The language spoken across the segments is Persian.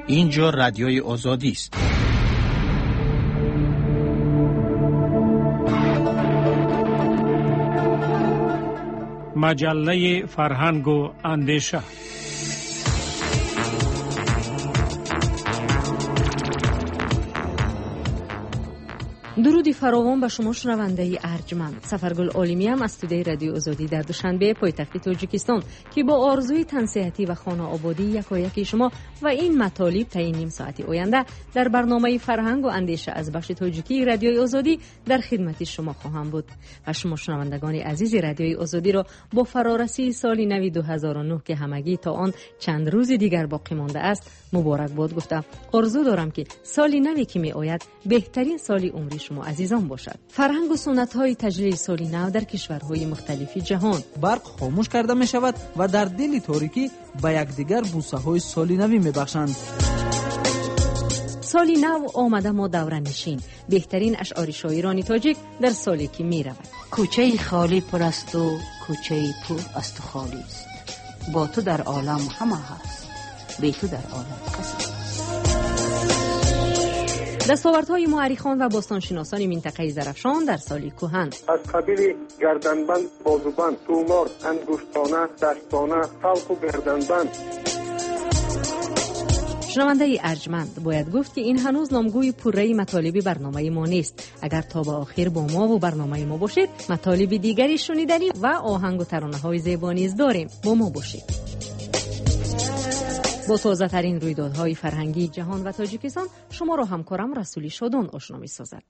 اینجا رادیوی آزادی است. مجله فرهنگ و اندیشه. درودی فراوان به شما شنونده ارجمند. سفرگل عالمی هم از استودیوی رادیو آزادی در دوشنبه پایتخت تاجیکستان که با آرزوی تنصیحاتی و خانه آبادی یکایک شما و این مطالب تا این نیم ساعتی آینده در برنامه فرهنگ و اندیشه از بخش تاجیکی رادیو آزادی در خدمت شما خواهم بود. و شما شنوندگان عزیز رادیو آزادی را با فرارسی سال نو 2009 که همگی تا آن چند روز دیگر باقی مانده است مبارک باد گفته آرزو دارم که سالی نوی که می آید بهترین سالی عمری شما عزیزان باشد. فرهنگ و سنت‌های تجلیل سالی نو در کشورهای مختلف جهان برق خاموش کرده می شود و در دل تاریکی به یکدیگر بوسه‌های سالی نوی می بخشند. سالی نو آمده ما دوره نشین، بهترین اشعار شاعران تاجیک در سالی که می رود. کوچه خالی پر است و کوچه پر است و خالی است. با تو در عالم همه هست، بی تو در عالم کسی. دستاوردهای مورخان و باستانشناسان منطقه زرافشان در سالی کهن از قبیل گردنبند، بازوبند، تومار، انگشتانه، دستانه، سلخ و گردنبند. شنونده ارجمند باید گفت که این هنوز نامگوی پوره مطالب برنامه ما نیست. اگر تا به آخر با ما و برنامه ما باشید مطالب دیگری شنیدنی و آهنگ و ترانه های زیبا نیز داریم. با ما باشید. با تازه ترین رویدادهای فرهنگی جهان و تاجیکستان شما را همکارم رسولی شادان آشنا می سازد.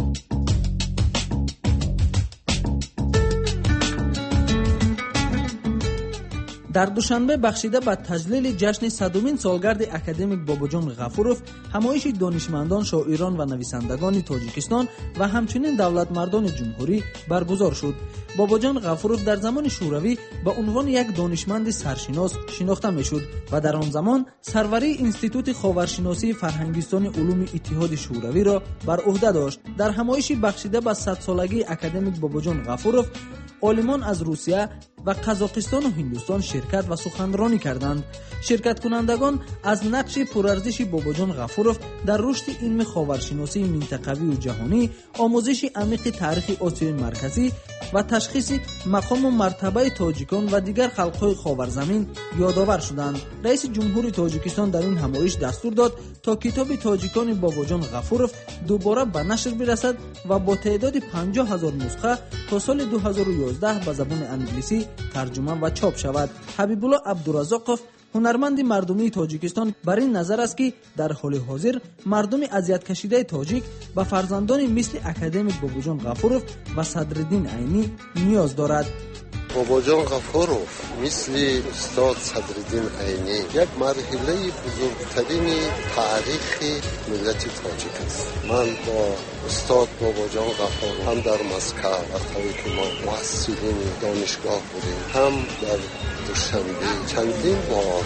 در دوشنبه بخشیده به تجلیل جشن 100مین سالگرد اکادمیک باباجان غفوروف همایش دانشمندان، شاعران و نویسندگان تاجیکستان و همچنین دولتمردان جمهوری برگزار شد. باباجان غفوروف در زمان شوروی به عنوان یک دانشمند سرشناس شناخته میشد و در آن زمان سروری انستیتوت خاورشناسی فرهنگستان علوم اتحاد شوروی را بر عهده داشت. در همایش بخشیده به 100 سالگی اکادمیک باباجان غفوروف عالمان از روسیه و قزاقستان و هندوستان شرکت و سخنرانی کردند. شرکت کنندگان از نقش پرارزش باباجان غفوروف در رشد علم خاورشناسی منطقوی و جهانی، آموزش عمیق تاریخ آسیای مرکزی و تشخیص مقام و مرتبه تاجیکان و دیگر خلق‌های خاورزمین یادآور شدند. رئیس جمهور تاجیکستان در این همایش دستور داد تا کتاب تاجیکان باباجان غفوروف دوباره به نشر برسد و با تعداد 50,000 نسخه تا سال 2011 به زبان انگلیسی ترجمه و چاپ شود. حبیب الله عبدالرزاقوف هنرمند مردمی تاجیکستان بر این نظر است که در حال حاضر مردم اذیت کشیده تاجیک به فرزندان مثل اکادمیک باباجان غفوروف و صدرالدین عینی نیاز دارد. باباجان غفوروف مثل استاد صدرالدین عینی یک مرحله بزرگترین تاریخ ملت تاجیک است. من با استاد باباجان غفوروف هم در مسکو وقتی که ما مؤسسین دانشگاه بودیم هم در دوشنبه چندین بار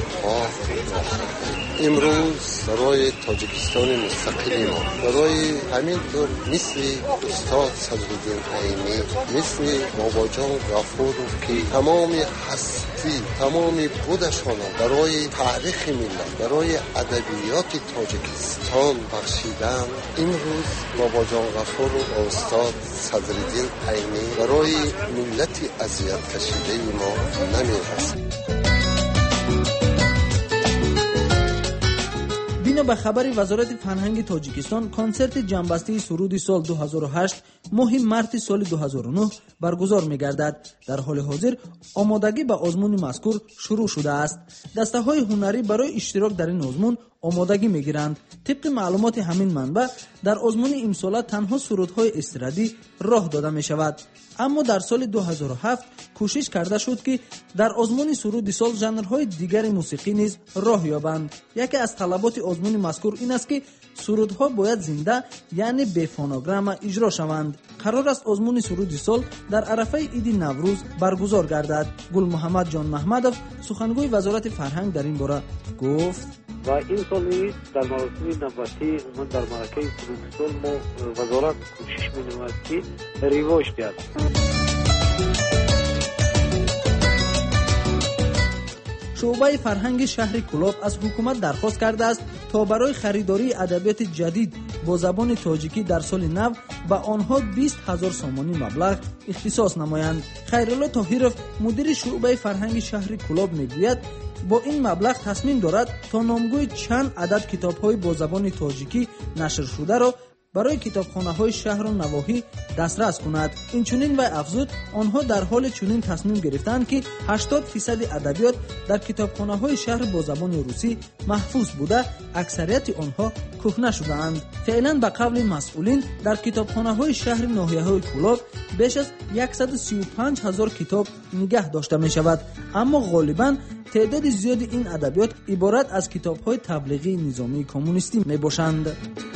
امروز برای تاجیکستان مستقل ما برای همین طور مثل استاد صدرالدین عینی مثل باباجان غفوروف که تمام هستی تمام بودشان برای تاریخ ملت برای ادبیات تاجیکستان بخشیدن، امروز باباجان غفوروف و استاد صدرالدین عینی برای ملت اذیت کشیده ما نمیرسند. بنا به خبر وزارت فرهنگ تاجیکستان کنسرت جنبسته سرود سال 2008 ماه مارس سال 2009 برگزار می‌گردد. در حال حاضر آمادگی به آزمون مذکور شروع شده است. دسته‌های هنری برای اشتراک در این آزمون آمادگی می‌گیرند. طبق معلومات همین منبع در آزمون امسال تنها سرودهای استرادی راه داده می‌شود. اما در سال 2007 کوشش کرده شد که در آزمون سرود سال ژانرهای دیگر موسیقی نیز راه یابند. یکی از طلبات آزمون مذکور این است که سرودها باید زنده یعنی به فونوگرام اجرا شوند. قرار است آزمون سرود سال در عرفه عید نوروز برگزار گردد. گل محمد جان محمدов سخنگوی وزارت فرهنگ در این باره گفت و این سال نیز در مراسم نوبتی من در مرکه سرود سال ما وزارت کوشش می‌نماید که رواج دهد. شعبه فرهنگ شهر کلاب از حکومت درخواست کرده است تا برای خریداری ادبیات جدید با زبان تاجیکی در سال نو به آنها 20,000 سامانی مبلغ اختصاص نمایند. خیرالله طاهرов مدیر شعبه فرهنگ شهر کلاب میگوید با این مبلغ تصمیم دارد تا نامگوی چند عدد کتاب‌های با زبان تاجیکی نشر شده را برای کتابخانه‌های شهر و نواحی دسترس کند. اینچنین و افزود آنها در حال چنین تصمیم گرفتند که 80% ادبیات در کتابخانه‌های شهر با زبان روسی محفوظ بوده، اکثریت آنها کهنه شده‌اند. فعلا به قول مسئولین در کتابخانه‌های شهر ناحیه‌های کلاب بیش از 135,000 کتاب نگه داشته می‌شود، اما غالباً تعداد زیادی این ادبیات عبارت از کتاب‌های تبلیغی نظامی کمونیستی میباشند.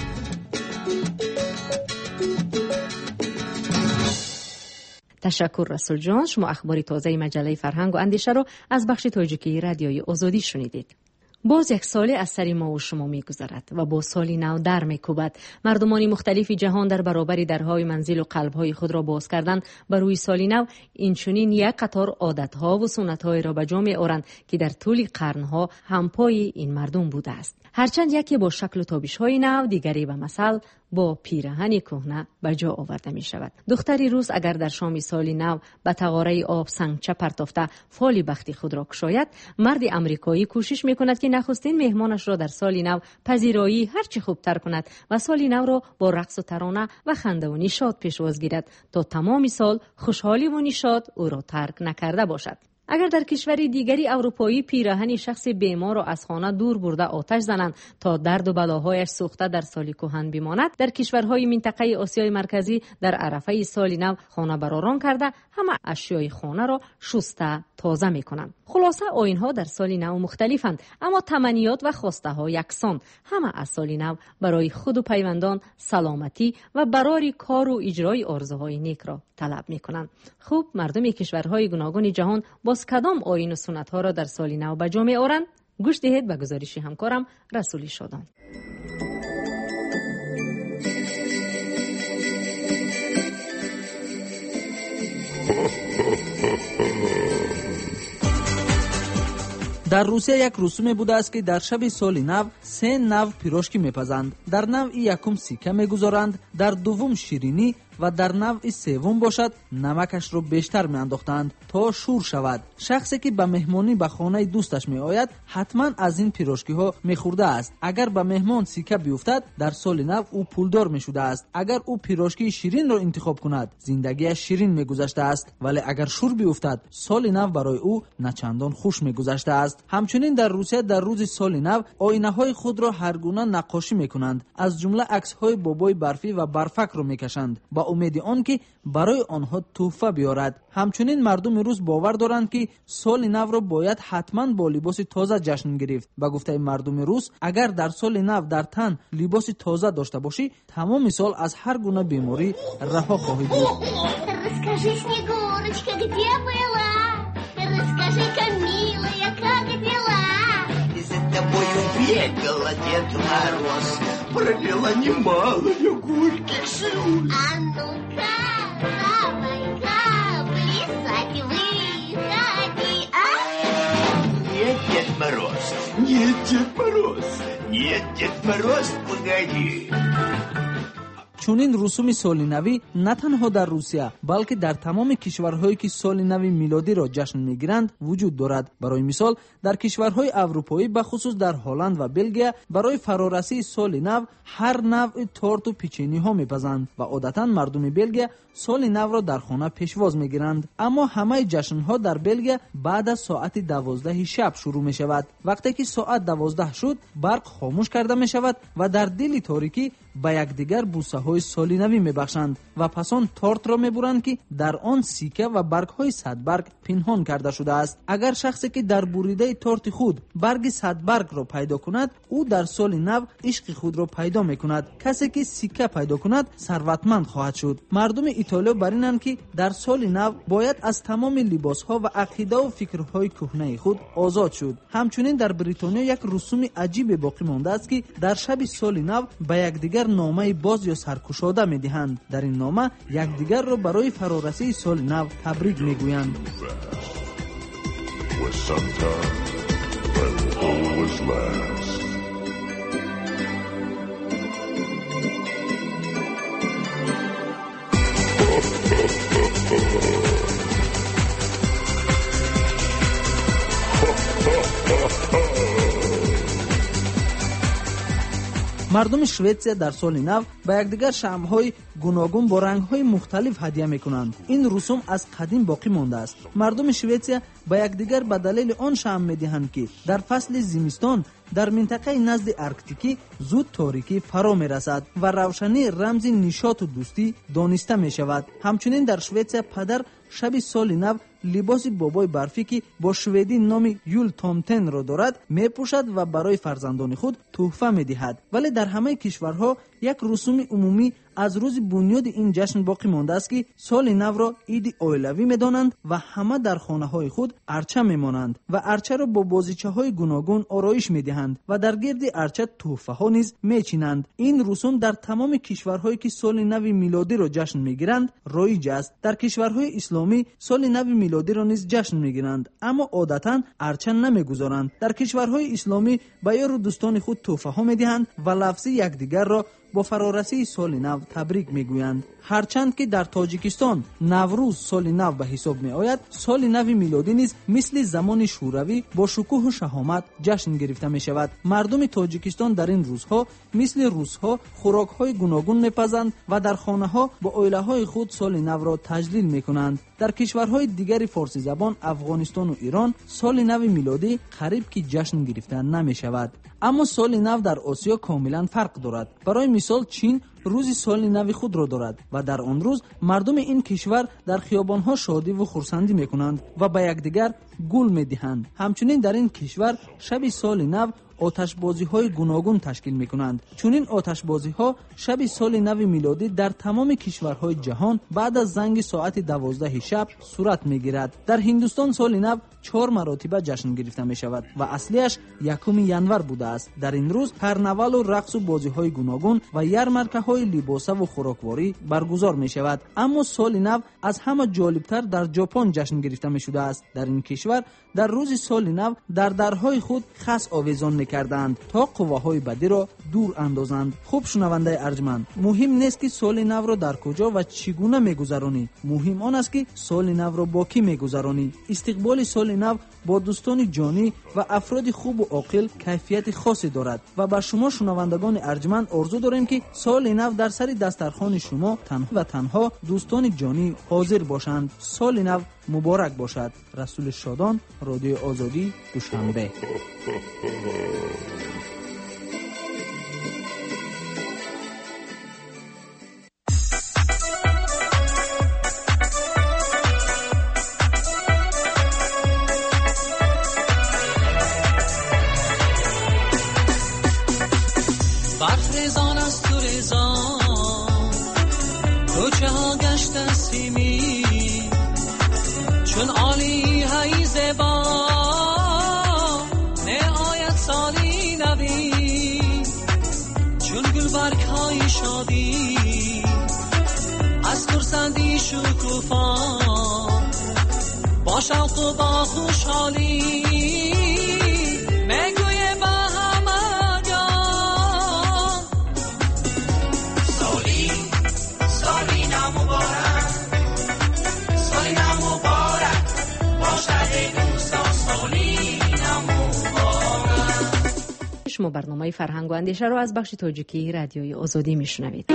تشکر رسول جان. شما اخبار تازه مجله فرهنگ و اندیشه رو از بخش تاجیکی رادیوی آزادی شنیدید. باز یک سال از سر ما و شما می‌گذرد و با سالی نو در می‌کوبد. مردمان مختلف جهان در برابر درهای منزل و قلب‌های خود را باز کردن بر روی سالی نو اینچنین یک قطار عادت‌ها و سنت‌های را به جا می‌آورند که در طول قرن‌ها همپای این مردم بوده است. هرچند یکی با شکل و تابش‌های نو، دیگری به مثل با پیراهن کهنه به جا آورده می شود. دختری روس اگر در شام سالی نو به تقاره آب سنگچه پرتافته فال بختی خود را کشاید، مرد امریکایی کوشش می کند که نخستین مهمانش را در سالی نو پذیرایی هرچی خوبتر کند و سالی نو را با رقص و ترانه و خنده و نشاط پیشواز گیرد تا تمام سال خوشحالی و نشاط او را ترک نکرده باشد. اگر در کشوری دیگری اروپایی پیراهن شخص بیمار را از خانه دور برده آتش زنند تا درد و بلاهایش سوخته در سال کهن بماند، در کشورهای منطقه آسیای مرکزی در عرفه سال نو خانه براران کرده همه اشیای خانه را شسته تازه می‌کنند. خلاصه آیین‌ها در سال نو مختلفند، اما تمنیات و خواسته ها یکسان. همه از سال نو برای خود و پیوندان سلامتی و برای کار و اجرای آرزوهای نیک را طلب می‌کنند. خوب مردم کشورهای گوناگون جهان باز کدام آیین و سنت ها را در سال نو به جا می‌آورند؟ گوش دهید به گزارش همکارم رسولی شادان. در روسیه یک رسوم بوده است که در شب سال نو 3 نو پیروشکی میپزند. در نو یکم سیکه میگذارند، در دوم شیرینی و در نوع سوم باشد نمکش رو بیشتر میانداختند تا شور شود. شخصی که به مهمانی به خانه دوستش می آید حتما از این پیروشکی ها میخورده است. اگر به مهمان سیکه بیفتد در سال نو او پولدار میشده است. اگر او پیروشکی شیرین را انتخاب کند زندگیش شیرین میگذشته است، ولی اگر شور بیفتد سال نو برای او نه چندان خوش میگذشته است. همچنین در روسیه در روز سال نو آینه های خود را هر گونه نقاشی میکنند، از جمله عکس های بابای برفی و برفک را میکشند با امید آنکه برای آنها تحفه بیارد. همچنین مردم روس باور دارند که سال نو را باید حتما با لباس تازه جشن گرفت. با گفته مردم روس اگر در سال نو در تن لباس تازه داشته باشی تمام سال از هر گونه بیماری رها خواهی بود. Расскажи, Снегурочка, где была? Расскажи-ка, милая, как дела? За тобою бегала Дед Мороз, провела немало горьких слез. А ну-ка, давай-ка, плясать выходи, а? Нет, Дед Мороз, нет, Дед Мороз, нет, Дед Мороз, погоди. چونین رسوم سال نوی نه تنها در روسیه بلکه در تمام کشورهایی که سال نو میلادی را جشن میگیرند وجود دارد. برای مثال در کشورهای اروپایی به خصوص در هلند و بلژیه برای فرارسی سال نو هر نوع تورت و پیچینی ها میپزند و عادتا مردم بلژیه سال نو را در خانه پیشواز میگیرند. اما همه جشن ها در بلژیه بعد از ساعت 12 شب شروع می شود. وقتی که ساعت 12 شد برق خاموش کرده می شود و در دل تاریکی به یکدیگر بوسه های سالی نوی میبخشند و پس آن تورت را میبرند که در آن سیکه و برگ های صدبرگ پنهان کرده شده است. اگر شخصی که در بریده تورت خود برگ صدبرگ را پیدا کند او در سال نو عشق خود را پیدا میکند. کسی که سیکه پیدا کند ثروتمند خواهد شد. مردم ایتالیا برینند که در سال نو باید از تمام لباس ها و عقیده و فکرهای کهنه خود آزاد شد. همچنین در بریتانیا یک رسوم عجیب باقی مانده است که در شب سال نو به یکدیگر نامه باز یا سرکشاده میدهند. در این نامه یکدیگر را برای فرارسی سال نو تبریک میگویند. مردم شویتسیا در سال نو به یکدیگر شمع‌های گوناگون با رنگ‌های مختلف هدیه می‌کنند. این رسوم از قدیم باقی مانده است. مردم شویتسیا به یکدیگر به دلیل آن شمع می‌دهند که در فصل زمستان در منطقه نزد ارکتیکی زود تاریکی فرا می‌رسد و روشنی رمز نشاط و دوستی دانسته می‌شود. همچنین در شویتسیا پدر شب سال نو لباس بابای برفی که با شویدی نام یول تامتن را دارد میپوشد و برای فرزندان خود تحفه میدهد. ولی در همه کشورها یک رسوم عمومی از روز بنیاد این جشن باقی مانده است که سال نو را عید عائلوی میدانند و همه در خانه های خود ارچه میمانند و ارچه را با بازیچه های گوناگون آرایش میدهند و در گرد ارچه تحفه ها نیز میچینند. این رسوم در تمام کشورهایی که سال نو میلادی را جشن میگیرند رایج است. در کشورهای اسلامی سال نو میلادی را نیز جشن میگیرند، اما عادتا ارچه نمیگذارند. در کشورهای اسلامی به یار و دوستان خود تحفه ها میدهند و لفظ یکدیگر را با فرارسی سال نو تبریک میگویند. هرچند که در تاجیکستان نوروز سال نو به حساب می آید، سال نو میلادی نیز مثل زمان شوروی با شکوه و شهامت جشن گرفته می شود. مردم تاجیکستان در این روزها مثل روسها خوراک های گوناگون میپزند و در خانه ها با عائله های خود سال نو را تجلیل می کنند. در کشورهای دیگر فارسی زبان افغانستان و ایران سال نو میلادی قریب که جشن گرفته نمی شود. اما سال نو در آسیا کاملا فرق دارد. برای مثال چین روز سال نو خود را دارد و در آن روز مردم این کشور در خیابان‌ها شادی و خرسندی می‌کنند و به یکدیگر گل می‌دهند. همچنین در این کشور شب سال نو آتشبازی‌های گوناگون تشکیل می‌کنند. چون این آتشبازی‌ها شب سال نو میلادی در تمام کشورهای جهان بعد از زنگ ساعت 12 شب صورت می‌گیرد. در هندوستان سال نو 4 مراتبه جشن گرفته می‌شود و اصلیش 1 ینور بوده است. در این روز کارناوال و رقص و بازی‌های گوناگون و یارمارکه‌های لباسه و خوراکواری برگزار می‌شود. اما سال نو از همه جالبتر در ژاپن جشن گرفته می‌شده است. در این کشور در روز سال نو در درهای خود خس آویزان می‌کردند تا قواهای بدی را دور اندازند. خوب شنونده ارجمند، مهم نیست که سال نو را در کجا و چگونه می‌گذرانی، مهم آن است که سال نو را با کی می‌گذرانی. استقبال سال نو با دوستان جانی و افراد خوب و عاقل کیفیت خاصی دارد و بر شما شنوندگان ارجمند آرزو داریم که سال نو در سر دسترخوان شما تنها و تنها دوستان جانی حاضر باشند. سال نو مبارک باشد. رسول شادان، رادیو آزادی، دوشنبه. برخیزان از تو ریزان کوچه ها گشت سیمی چون عالی های زبا نهایت سالی نوی چون گلبرگ های شادی از خرسندی شکوفا با شوق و با خوشحالی شما برنامه فرهنگ و اندیشه رو از بخش تاجیکی رادیوی آزادی میشنوید.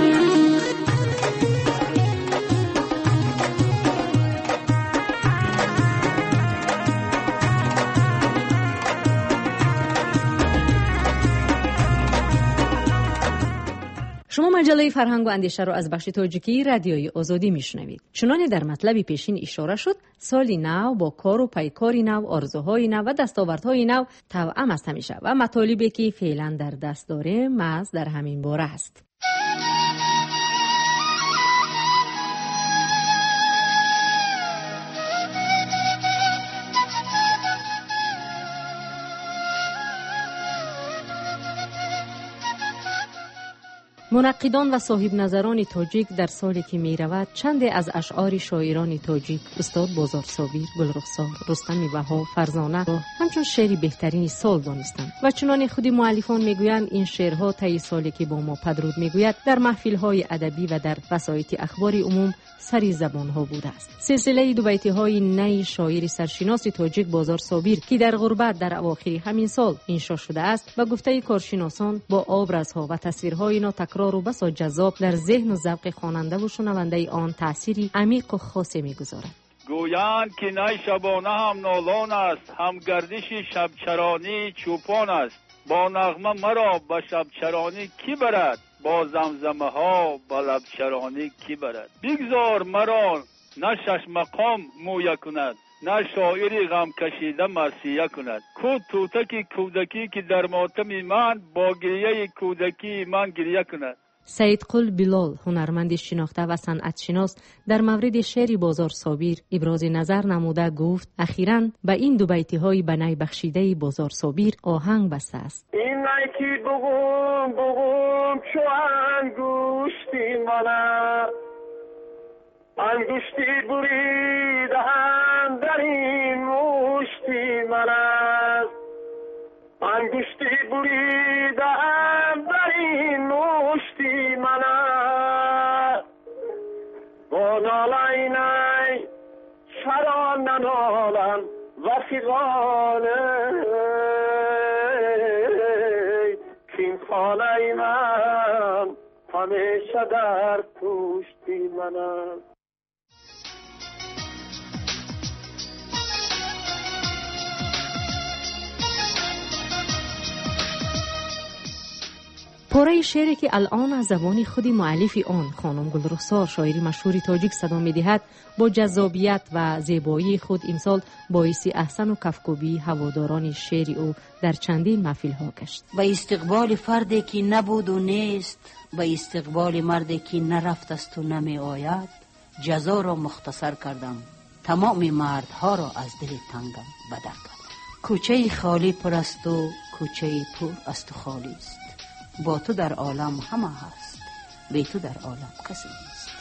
شما مجله فرهنگ و اندیشه رو از بخش تاجیکی رادیوی آزادی میشنوید. چنانه در مطلب پیشین اشاره شد، سال نو با کار و پیکاری نو، آرزوهای نو و دستاوردهای نو توأم است همیشه و مطالبی که فعلا در دست داریم محض در همین باره است. منقدان و صاحب نظران تاجیک در سالی که می رود چند از اشعار شاعران تاجیک استاد بازار صابر، گلرخسار، رستم بها، فرزانه را همچون شعری بهترین سال دانستند و چنان خود مؤلفان میگویند این شعرها طی سالی که با ما پدرود میگوید در محفل‌های ادبی و در وسایط اخبار عموم سری زبان‌ها بوده است. سلسله دو بیت‌های نی شاعر سرشناس تاجیک بازار صابر که در غربت در اواخر همین سال انشا شده است و گفته کارشناسان با آبرزها و تصویرهای تکرار و بسا جذاب در ذهن و ذوق خواننده و شنونده آن تأثیری عمیق و خاصی می‌گذارد. گویند که نی شبانه هم نالان است، هم گردش شبچرانی چوپان است. با نغمه مرا به شبچرانی کی برد؟ با زمزمه ها به لبچرانی کی برد؟ بگذار مرا نه شش مقام مویه کند، نه شاعری غم کشیده مرثیه کند. کودک کودکی که در ماتم من با گریه کودکی من گریه کند. سید قل بلال، هنرمند شناخته و صنعت شناس، در مورد شعر بازار صابر ابراز نظر نموده گفت اخیراً به این دو بیت‌های به نی بخشیده بازار صابر آهنگ بسته است. این نی که بگم چو انگشتی منه، انگشتی بریدن در این مشتی منه، انگشتی بریدن در این مشتی منه، با نالای نی چرا ننالم رفیقانه، کین خانه من همیشه در پشتی منه. پاره شعری که الان از زبان خود مؤلف آن خانم گلرخسار، شاعری مشهور تاجیک صدا می‌دهد، با جذابیت و زیبایی خود امسال باعث احسن و کفکوبی هواداران شعر او در چندین محفل‌ها گشت. به استقبال فردی که نبود و نیست، به استقبال مردی که نرفت است و نمی آید، جزا را مختصر کردم، تمام مردها را از دل تنگم بدر کردم. کوچه خالی پر است و کوچه پر است و خالی است. با تو در عالم همه هست، بی تو در عالم کسی نیست.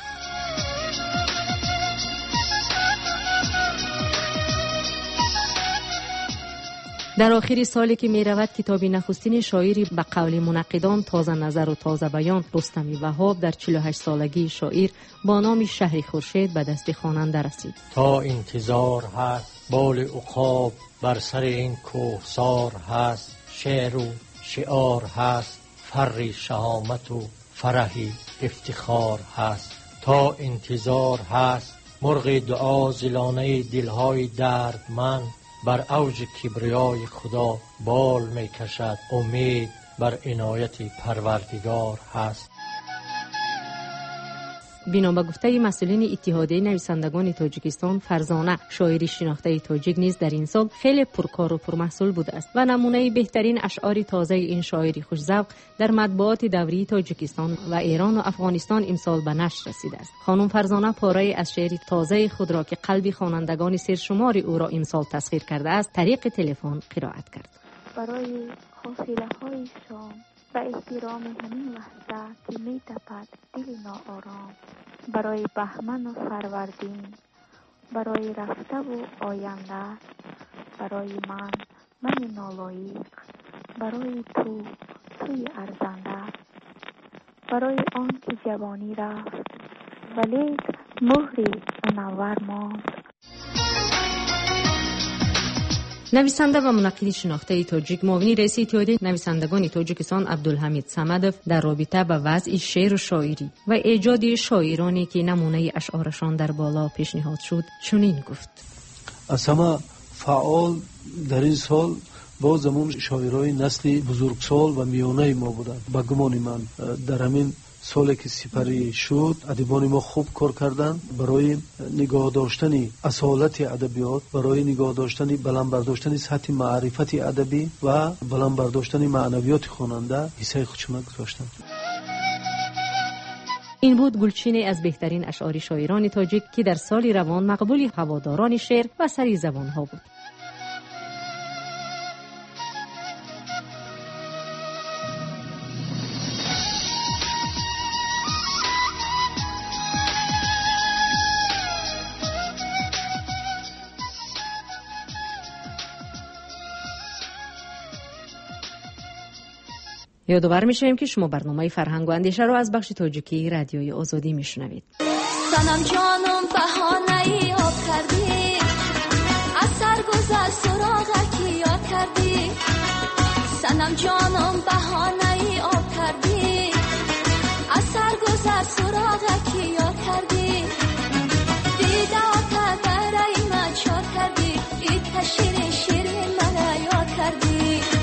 در آخر سالی که می رود کتاب نخستین شاعری به قول منقدان تازه نظر و تازه بیان، رستم وهاب، در 48 سالگی شاعر با نام شهر خورشید به دست خواننده رسید. تا انتظار هست، بال عقاب بر سر این کوهسار هست، شعر و شعار هست، فر شهامت و فرحی افتخار هست. تا انتظار هست، مرغ دعا زلانه دلهای دردمند بر اوج کبریای خدا بال می کشد، امید بر عنایت پروردگار هست. بنا به گفته مسئولین اتحادیه نویسندگان تاجیکستان، فرزانه، شاعری شناخته تاجیک نیز در این سال خیلی پرکار و پرمحصول بوده است و نمونه بهترین اشعار تازه این شاعری خوش‌ذوق در مطبوعات دوری تاجیکستان و ایران و افغانستان امسال به نشر رسیده است. خانم فرزانه پاره از شعر تازه خود را که قلب خوانندگان سرشمار او را امسال تسخیر کرده است، طریق تلفن قرائت کرد. برای حاصله‌های شام و احترام همین لحظه که می تپد دل ناآرام، برای بهمن و فروردین، برای رفته و آینده، برای من نالایق، برای توی ارزنده، برای آن که جوانی رفت ولی مهری منور ماند. نویسنده و منقد شناخته تاجیک، معاون رئیس اتحادیه نویسندگان تاجیکستان عبدالحمید صمدov در رابطه با وضع شعر و شاعری و ایجاد شاعرانی که نمونه اشعارشان در بالا پیشنهاد شد چنین گفت: از همه فعال در این سال باز همون شاعرای نسل بزرگسال و میانه ما بودند. با گمان من در همین سالی که سپری شد ادیبان ما خوب کار کردند برای نگاه داشتن اصالت ادبیات، برای نگاه داشتن بلند برداشتن سطح معرفت ادبی و بلند برداشتن معنویات خواننده حصه خودشون گذاشتند. این بود گلچینی از بهترین اشعار شاعران تاجیک که در سال روان مقبول هواداران شعر و سری زبانها بود. یادآور می‌شویم که شما برنامه فرهنگ و اندیشه رو از بخش تاجیکی رادیوی آزادی میشنوید. سنم جانم بهانه‌ای آب کردی، از سرگذر سراغکی یاد کردی. سنم جانم بهانه‌ای آب کردی، از سرگذر سراغکی یاد کردی. دیده آتا درای من چاد کردی، دیده شیرین شیرین مرا یاد کردی.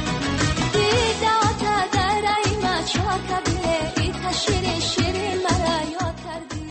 دیده آتا درای من چاد کردی، دیده شیرین شیرین مرا یاد کردی.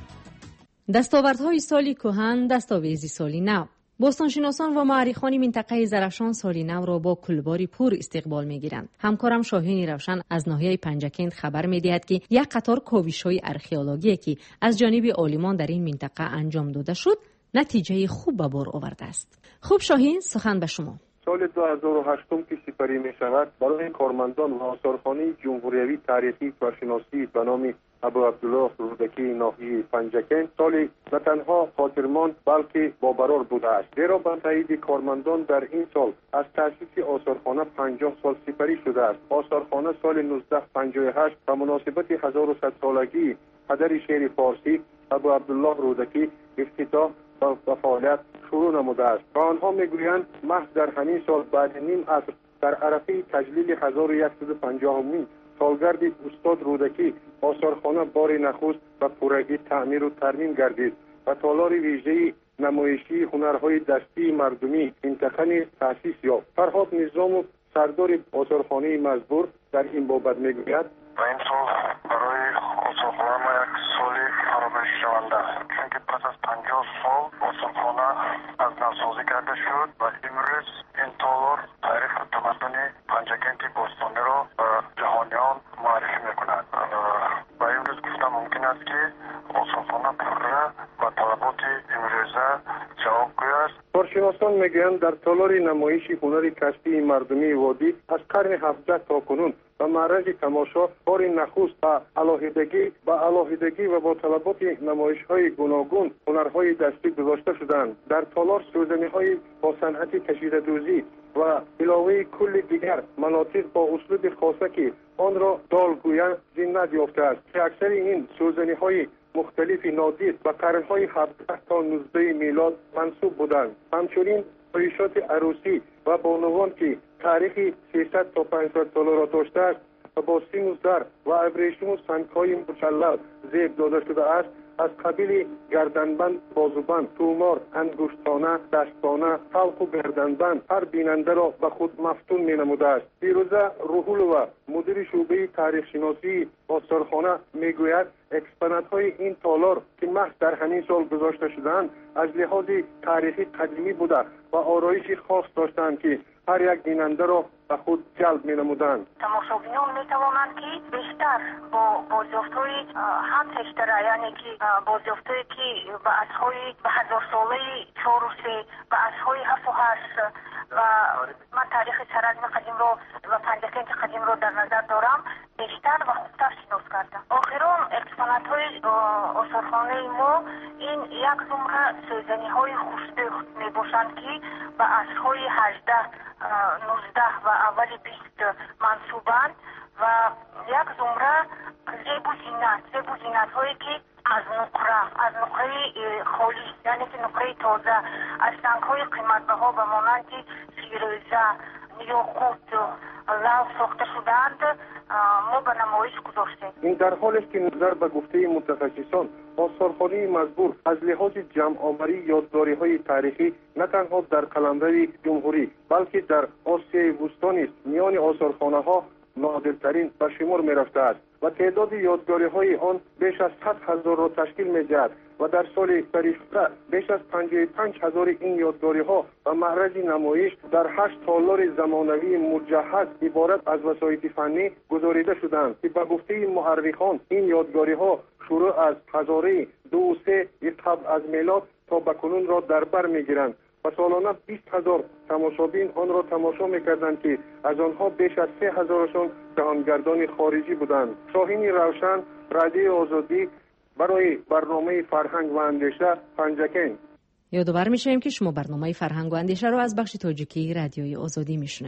دستاوردهای سالی کهن، دستاویزی سالی نو. باستانشناسان و مورخان منطقه زرافشان سالی نو را با کلباری پور استقبال می‌گیرند. همکارم شاهین روشن از ناحیه پنجکند خبر می‌دهد که یک قطار کاوش‌های ارخئولوژی که از جانب عالمان در این منطقه انجام داده شد، نتیجه خوب به بار آورده است. خوب شاهین، سخن به شما. سال 2008 که سپری می شود برای کارمندان و آثارخانه جمهوریوی تاریخی و شناسی به نام ابو عبدالله رودکی ناحیه پنجکند سالی نه تنها خاطرماند بلکه باقرار بوده است. زیرا به تایید کارمندان در این سال از تأسیس آثارخانه 50 سال سپری شده است. آثارخانه سال 1958 به مناسبت 1100 سالگی پدر شعر فارسی ابو عبدالله رودکی افتتاح و فعالیت شروع نموده است. و آنها میگویند محض در همین سال بعد نیم عصر در عرفه تجلیل 1150مین سالگرد استاد رودکی آثارخانه بار نخست و پورگی تعمیر و ترمیم گردید و تالار ویژه‌ای نمایشی هنرهای دستی مردمی منطقه نیز تأسیس یافت. فرهاد نظام و سردار آثارخانه مزبور در این بابت میگوید و این سال برای آثارخانه ما یک سال فراموش شونده است، چون که پس از 50 سال آثارخانه از نوسازی کرده شد و امروز این تالار تاریخ تمدن پنجکند باستانی را به جهانیان معرفی میکند و امروز گفتن ممکن است که آثارخانه پره و طلبات امروزه جوابگوی است. کارشناسان میگویند در تالار نمایش هنر کسبی مردمی وادی از قرن 17 تا کنون و معرض تماشا بار نخست به علاهیدگی و با طلبات نمایش‌های گوناگون هنرهای دستی گذاشته شدند. در تالار سوزنی‌های با صنعت کشیده‌دوزی و علاوه کل دیگر مناطق با اسلوب خاصه که آن را دالگویان زینت یافته است که اکثر این سوزنی‌های مختلف نادر و قرن‌های 17 تا 19 میلاد منسوب بودند. همچنین ریشات عروسی و بانوان که تاریخی 300 تا 500 ساله را داشته است و با سیم و زر و ابریشم و سنگ‌های مشلل زیب داده شده است، از قبیل گردنبند، بازوبند، تومار، انگشتانه، دستانه، حلق و گردنبند هر بیننده را به خود مفتون می‌نموده است. فیروزه روحولووا مدیر شعبه تاریخ شناسی آثارخانه میگوید اکسپونات‌های این تالار که محض در همین سال گذاشته شدند از لحاظ تاریخی قدیمی بوده و آرایشی خاص داشتند که هر یک بیننده را به خود جلب می‌نمودند. تماشاگران می‌توانند که بیشتر با بازیافت‌های هم پیشتره، یعنی که بازیافت‌هایی که به اس‌های به هزار ساله 4 و 3 به اس‌های 7 و 8 و من تاریخ سرزم قدیم رو و پنجکند قدیم رو در نظر دارم بیشتر و خوبتر شناس کردم. آخران اکسپونات‌های آثارخانه ما این یک زمره سوزنی‌های خوشبخت میباشند که به اس‌های 18 19 و اول 20 منصوبند و یک زمره زیب و زینت هایی که از نقره خالی، یعنی که نقره تازه از سنگ های قیمتبها به مانند فیروزه، یاقوت، لعل ساخته شدند ما به نمایش گذاشتیم. این در حالی است که نظر به گفته متخصصان آثارخانه مزبور از لحاظ جمع آوری یادگاری‌های تاریخی نه تنها در قلمرو جمهوری بلکه در آسیای وسطی نیز میان آثارخانه‌ها نادرترین به شمار می‌رفته است و تعداد یادگاری‌های آن بیش از 100,000 را تشکیل می‌دهد و در سال گذشته بیش از 55,000 این یادگاری‌ها و معرض نمایش در 8 تالار زمانوی مجهز عبارت از وسایط فنی گذاریده شدند که به گفته مورخان این یادگاری‌ها شروع از هزاره 2 و 3 قبل از میلاد تا به کنون را در بر می‌گیرند و سالانه 20,000 تماشابین آن را تماشا می‌کردند که از آنها بیش از 3,000شان جهانگردان خارجی بودند. شاهین روشن، رادیو آزادی، برای برنامه فرهنگ و اندیشه، پنجکند. یادآور می‌شویم که شما برنامه فرهنگ و اندیشه را از بخش تاجیکی رادیوی آزادی میشنوید.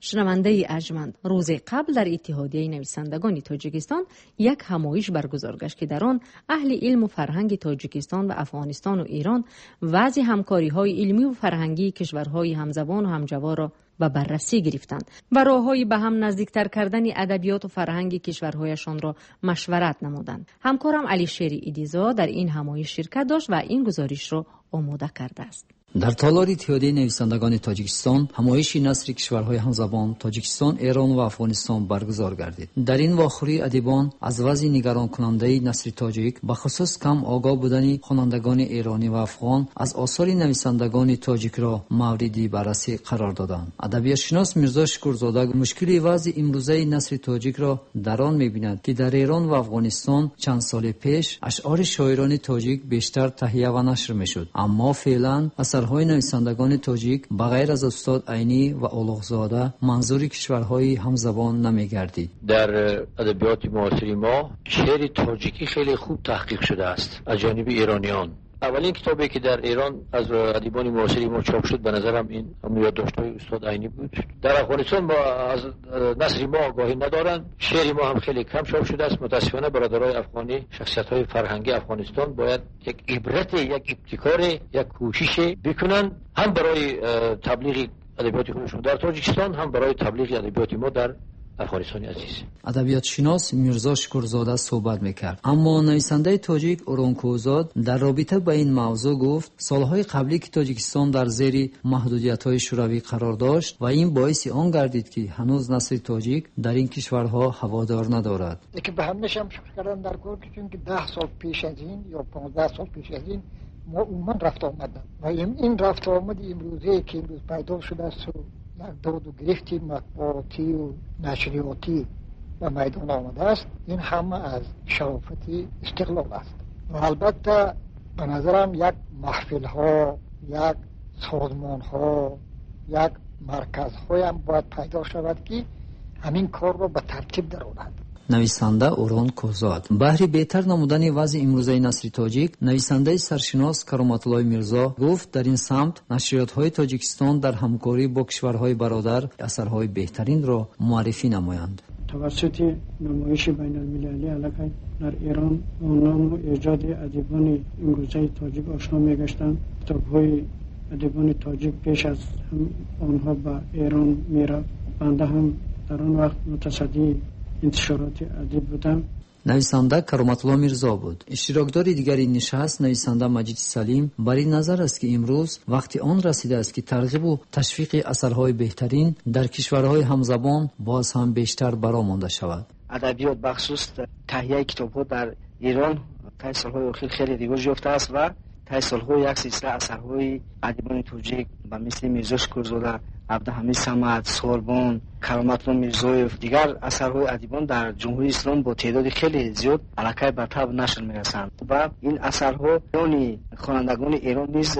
شنونده ارجمند، روز قبل در اتحادیه نویسندگان تاجیکستان یک همایش برگزار گشت که در آن اهل علم و فرهنگ تاجیکستان و افغانستان و ایران وضع همکاری‌های علمی و فرهنگی کشورهای همزبان و همجوار را به بررسی گرفتند و راه‌های به هم نزدیکتر کردن ادبیات و فرهنگ کشورهایشان را مشورت نمودند. همکارم علی شیری ایدیزا در این همایش شرکت داشت و این گزارش را آماده کرده است. در تالار اتحادیه نویسندگان تاجیکستان همایش نثر کشورهای همزبان تاجیکستان، ایران و افغانستان برگزار گردید. در این واخوری ادیبان از وضع نگران کننده نثر تاجیک به خصوص کم آگاه بودن خوانندگان ایرانی و افغان از آثار نویسندگان تاجیک را مورد بررسی قرار دادند. ادبیات شناس میرزا شکورزاده مشکل وضع امروزه نثر تاجیک را در آن می‌بیند که در ایران و افغانستان چند سال پیش اشعار شاعران تاجیک بیشتر تهیه و نشر می‌شد، اما فعلا های نویسندگان تاجیک بغیر از استاد عینی و اولغزاده منظور کشورهای همزبان نمیگردید. در ادبیات معاصر ما شعر تاجیکی خیلی خوب تحقیق شده است از جانب ایرانیان. اولین کتابی که در ایران از ادیبان معاصر ما چاپ شد به نظرم این یادداشت‌های استاد عینی بود. در افغانستان ما از نثر ما آگاهی ندارند. شعر ما هم خیلی کم چاپ شده است. متاسفانه برادرای افغانی، شخصیت‌های فرهنگی افغانستان باید یک عبرت، یک ابتکار، یک کوشش بکنن، هم برای تبلیغ ادبیات خودشون در تاجیکستان، هم برای تبلیغ ادبیات ما در افغانستان عزیز. ادبیات شناس میرزا شکورزاده صحبت میکرد، اما نویسنده تاجیک اورونکوزاد در رابطه با این موضوع گفت سالهای قبلی که تاجیکستان در زیر محدودیت‌های شوروی قرار داشت و این باعث آن گردید که هنوز نثر تاجیک در این کشورها هوادار ندارد. که به همش هم فکر کردم در کار که چون که 10 سال پیش از این یا 15 سال پیش از این ما عموما رفت آمدن و این رفت آمد امروزه که امروز پیدا شده است یک داد و گرفتی مطبوعاتی و نشریاتی به میدان آمده است، این همه از شرافت استقلال است. و البته به نظرم یک محفل ها، یک سازمان ها، یک مرکز های هم باید پیدا شود که همین کار را به ترتیب درآورد. نویسنده اورون کوزاد بهر بهتر نمودن وضع امروزه نثر تاجیک، نویسنده سرشناس کرامت الله میرزا گفت در این سمت نشریات‌های تاجیکستان در همکاری با کشورهای برادر اثرهای بهترین را معرفی نمایند. توسط نمایش بین المللی علاقه در ایران با نام و ایجاد ادیبان امروزه تاجیک آشنا می‌گشتند. کتاب‌های ادیبان تاجیک پیش از آنها به ایران می‌رفت. بنده هم در آن وقت متصدی انتشارات ادبی بودم. نویسنده کرامت الله میرزا بود. اشتراکدار دیگر این نشست نویسنده مجید سلیم بر این نظر است که امروز وقتی آن رسیده است که ترغیب و تشویق اثرهای بهترین در کشورهای همزبان باز هم بیشتر برآمده شود. ادبیات بخصوص تهیه کتاب‌ها در ایران طی سال‌های اخیر خیلی رواج یافته است و طی سال‌ها یک سلسله اثرهای ادیبان تاجیک به مثل میرزا شکورزاده، عبدالحمید صمد، سواربان، کرامت الله میرزایف، دیگر اثرهای ادیبان در جمهوری اسلامی با تعداد خیلی زیاد علاقه به طبع نشر می‌رسند و این اثرها یعنی خوانندگان ایران نیز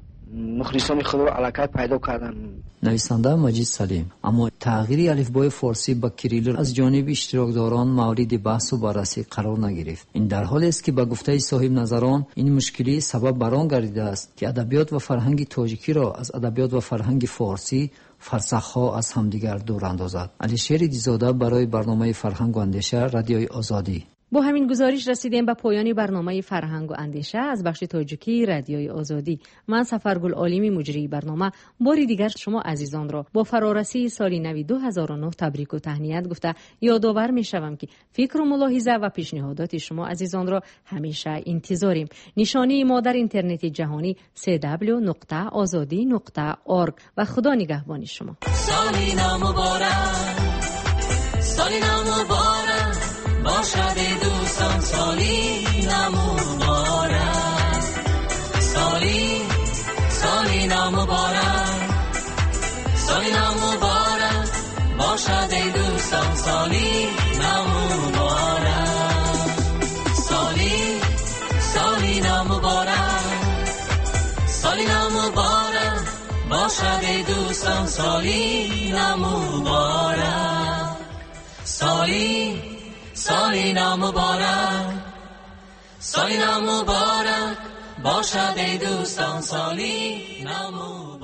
مخلصان خود را علاقه پیدا کردند. نویسنده مجید سلیم اما تغییر الفبای فارسی به کریل از جانب اشتراکداران مورد بحث و بررسی قرار نگرفت. این در حالی است که به گفته صاحب نظران این مشکلی سبب بر آن گردیده است که ادبیات و فرهنگ تاجیکی را از ادبیات و فرهنگ فارسی فرسخ‌ها از همدیگر دور اندازد. علی شیر دیزاده برای برنامه فرهنگ و اندیشه رادیوی آزادی. با همین گزارش رسیدیم به پایان برنامه فرهنگ و اندیشه از بخش تاجیکی رادیوی آزادی. من سفرگل عالمی مجری برنامه باری دیگر شما عزیزان را با فرارسی سال نو 2009 تبریک و تهنیت گفته یادآور می‌شوم که فکر و ملاحظه و پیشنهادات شما عزیزان را همیشه انتظاریم. نشانی ما در اینترنت جهانی www.azadi.org و خدا نگهبان شما. سالی نو مبارک، سالی نو مبارک باشد دوستان، سالی نو مبارک، سالی نو مبارک، سالی نو مبارک باشد دوستان، سالی نو مبارک، سالی نو مبارک، سالی نو مبارک باشد دوستان، سالی نو مبارک، سالی نو مبارک، سالی نو مبارک باشد دوستان، سالی نو مبارک.